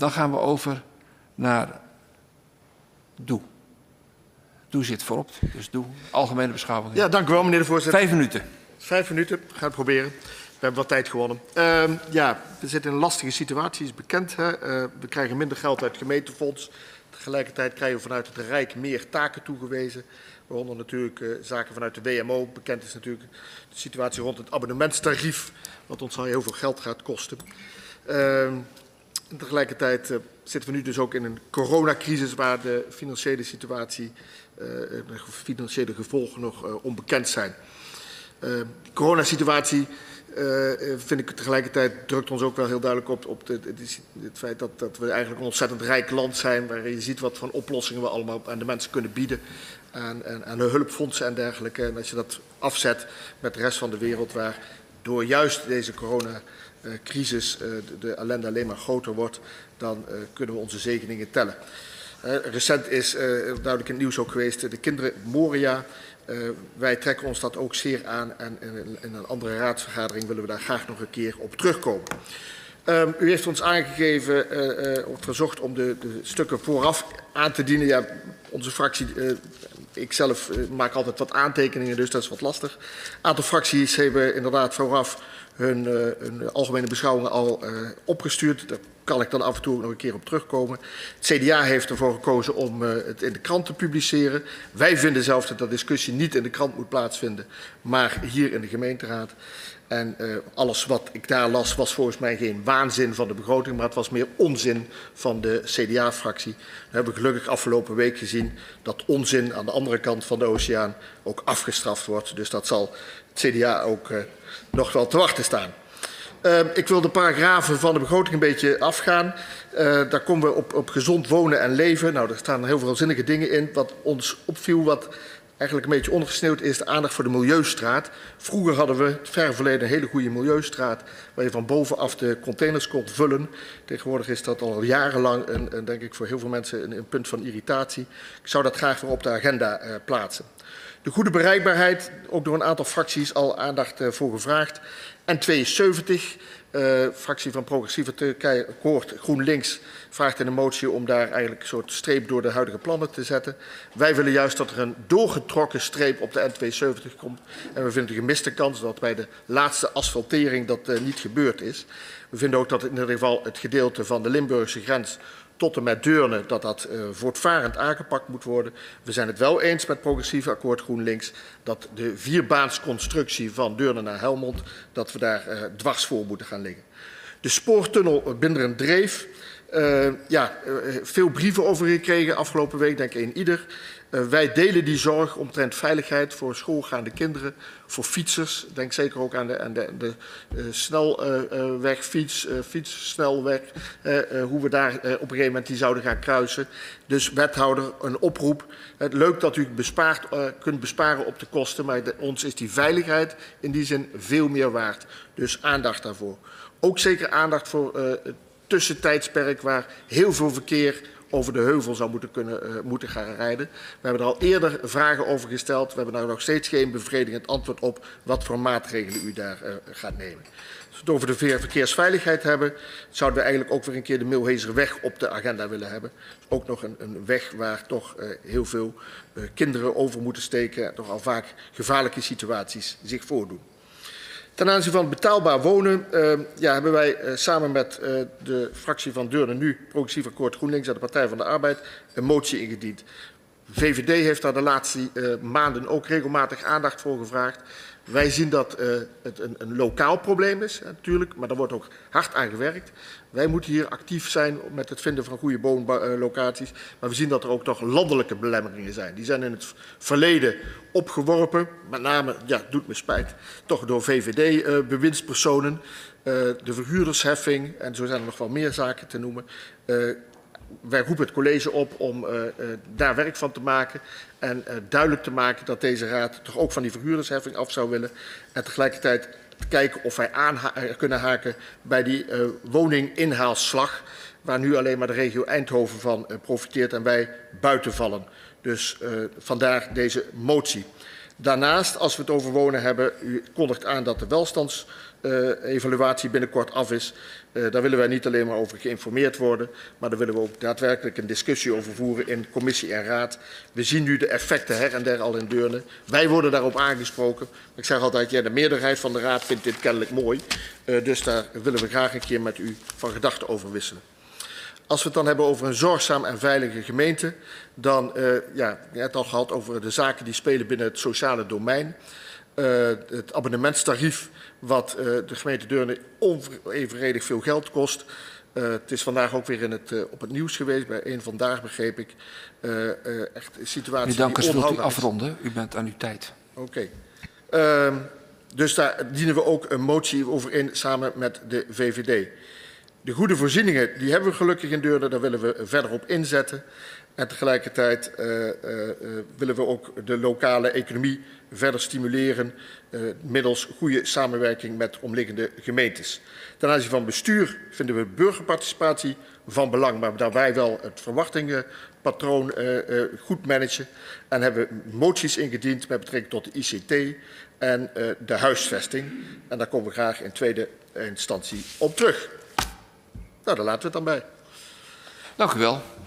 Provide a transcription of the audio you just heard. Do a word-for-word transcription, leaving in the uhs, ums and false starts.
Dan gaan we over naar Doe. Doe zit voorop, dus Doe. Algemene beschouwing. Ja, dank u wel, meneer de voorzitter. Vijf minuten. Vijf minuten, we gaan het proberen. We hebben wat tijd gewonnen. Uh, ja, we zitten in een lastige situatie, is bekend. Hè? Uh, we krijgen minder geld uit het gemeentefonds. Tegelijkertijd krijgen we vanuit het Rijk meer taken toegewezen. Waaronder natuurlijk uh, zaken vanuit de W M O. Bekend is natuurlijk de situatie rond het abonnementstarief, wat ons al heel veel geld gaat kosten. Uh, en tegelijkertijd uh, zitten we nu dus ook in een coronacrisis waar de financiële situatie, uh, de financiële gevolgen nog uh, onbekend zijn. Uh, de coronasituatie uh, vind ik tegelijkertijd drukt ons ook wel heel duidelijk op, op de, de, de, het feit dat, dat we eigenlijk een ontzettend rijk land zijn, waarin je ziet wat voor oplossingen we allemaal aan de mensen kunnen bieden, aan, aan, aan de hulpfondsen en dergelijke. En als je dat afzet met de rest van de wereld, waar door juist deze coronacrisis uh, de, de ellende alleen maar groter wordt, dan uh, kunnen we onze zegeningen tellen. Uh, recent is uh, duidelijk in het nieuws ook geweest, uh, de kinderen Moria. Uh, wij trekken ons dat ook zeer aan en in, in een andere raadsvergadering willen we daar graag nog een keer op terugkomen. Uh, u heeft ons aangegeven, uh, uh, of verzocht om de, de stukken vooraf aan te dienen. Ja, onze fractie, uh, ikzelf uh, maak altijd wat aantekeningen, dus dat is wat lastig. Een aantal fracties hebben inderdaad vooraf hun, uh, hun algemene beschouwingen al uh, opgestuurd. Daar kan ik dan af en toe nog een keer op terugkomen. Het C D A heeft ervoor gekozen om uh, het in de krant te publiceren. Wij vinden zelf dat de discussie niet in de krant moet plaatsvinden, maar hier in de gemeenteraad. En uh, alles wat ik daar las was volgens mij geen waanzin van de begroting, maar het was meer onzin van de C D A-fractie. We hebben gelukkig afgelopen week gezien dat onzin aan de andere kant van de oceaan ook afgestraft wordt. Dus dat zal het C D A ook uh, nog wel te wachten staan. Uh, ik wil de paragrafen van de begroting een beetje afgaan. Uh, daar komen we op, op gezond wonen en leven. Nou, er staan heel veel zinnige dingen in. Wat ons opviel, wat eigenlijk een beetje ondergesneeuwd is, de aandacht voor de Milieustraat. Vroeger hadden we, het ver verleden, een hele goede Milieustraat, waar je van bovenaf de containers kon vullen. Tegenwoordig is dat al jarenlang, een, een, denk ik voor heel veel mensen, een, een punt van irritatie. Ik zou dat graag weer op de agenda uh, plaatsen. De goede bereikbaarheid, ook door een aantal fracties al aandacht uh, voor gevraagd. N tweeënzeventig, uh, fractie van Progressieve Turkije Akkoord GroenLinks, vraagt in een motie om daar eigenlijk een soort streep door de huidige plannen te zetten. Wij willen juist dat er een doorgetrokken streep op de N tweeënzeventig komt. En we vinden een gemiste kans dat bij de laatste asfaltering dat uh, niet gebeurd is. We vinden ook dat in ieder geval het gedeelte van de Limburgse grens tot en met Deurne, dat dat uh, voortvarend aangepakt moet worden. We zijn het wel eens met Progressief Akkoord GroenLinks dat de vierbaansconstructie van Deurne naar Helmond, dat we daar uh, dwars voor moeten gaan liggen. De spoortunnel Binderen-Dreef, uh, ja, uh, veel brieven over gekregen afgelopen week, denk ik een ieder. Uh, wij delen die zorg omtrent veiligheid voor schoolgaande kinderen, voor fietsers. Denk zeker ook aan de, aan de, de uh, snelweg, uh, fiets, uh, fietssnelweg, uh, uh, hoe we daar uh, op een gegeven moment die zouden gaan kruisen. Dus wethouder, een oproep. Uh, leuk dat u bespaart, uh, kunt besparen op de kosten, maar de, ons is die veiligheid in die zin veel meer waard. Dus aandacht daarvoor. Ook zeker aandacht voor uh, het tussentijdsperk waar heel veel verkeer over de heuvel zou moeten, kunnen, uh, moeten gaan rijden. We hebben er al eerder vragen over gesteld. We hebben daar nog steeds geen bevredigend antwoord op wat voor maatregelen u daar uh, gaat nemen. Als we het over de verkeersveiligheid hebben, zouden we eigenlijk ook weer een keer de Milhezerweg op de agenda willen hebben. Ook nog een, een weg waar toch uh, heel veel uh, kinderen over moeten steken en toch al vaak gevaarlijke situaties zich voordoen. Ten aanzien van betaalbaar wonen uh, ja, hebben wij uh, samen met uh, de fractie van Deurne nu, Progressief Akkoord GroenLinks en de Partij van de Arbeid, een motie ingediend. V V D heeft daar de laatste uh, maanden ook regelmatig aandacht voor gevraagd. Wij zien dat uh, het een, een lokaal probleem is, natuurlijk, maar daar wordt ook hard aan gewerkt. Wij moeten hier actief zijn met het vinden van goede woonlocaties, maar we zien dat er ook toch landelijke belemmeringen zijn. Die zijn in het verleden opgeworpen, met name, ja, doet me spijt, toch door V V D-bewindspersonen. Uh, uh, de verhuurdersheffing, en zo zijn er nog wel meer zaken te noemen. Uh, Wij roepen het college op om uh, uh, daar werk van te maken en uh, duidelijk te maken dat deze raad toch ook van die verhuurdersheffing af zou willen. En tegelijkertijd te kijken of wij aan kunnen haken bij die uh, woninginhaalslag, waar nu alleen maar de regio Eindhoven van uh, profiteert en wij buiten vallen. Dus uh, vandaar deze motie. Daarnaast, als we het over wonen hebben, u kondigt aan dat de welstands uh, evaluatie binnenkort af is. Uh, daar willen wij niet alleen maar over geïnformeerd worden, maar daar willen we ook daadwerkelijk een discussie over voeren in commissie en raad. We zien nu de effecten her en der al in Deurne. Wij worden daarop aangesproken. Ik zeg altijd, ja, de meerderheid van de raad vindt dit kennelijk mooi. Uh, dus daar willen we graag een keer met u van gedachten over wisselen. Als we het dan hebben over een zorgzaam en veilige gemeente, dan, uh, ja, je hebt het al gehad over de zaken die spelen binnen het sociale domein. Uh, het abonnementstarief wat uh, de gemeente Deurne onevenredig veel geld kost. Uh, het is vandaag ook weer in het, uh, op het nieuws geweest, bij één Vandaag begreep ik. Uh, uh, echt een situatie Meneer Dankers, die wilt u onhoudbaar is. afronden? U bent aan uw tijd. Oké. Okay. Uh, dus daar dienen we ook een motie over in, samen met de V V D. De goede voorzieningen, die hebben we gelukkig in Deurne, daar willen we verder op inzetten. En tegelijkertijd uh, uh, uh, willen we ook de lokale economie verder stimuleren uh, middels goede samenwerking met omliggende gemeentes. Ten aanzien van bestuur vinden we burgerparticipatie van belang, maar daarbij wel het verwachtingenpatroon uh, uh, goed managen. En hebben we moties ingediend met betrekking tot de I C T en uh, de huisvesting. En daar komen we graag in tweede instantie op terug. Nou, daar laten we het dan bij. Dank u wel.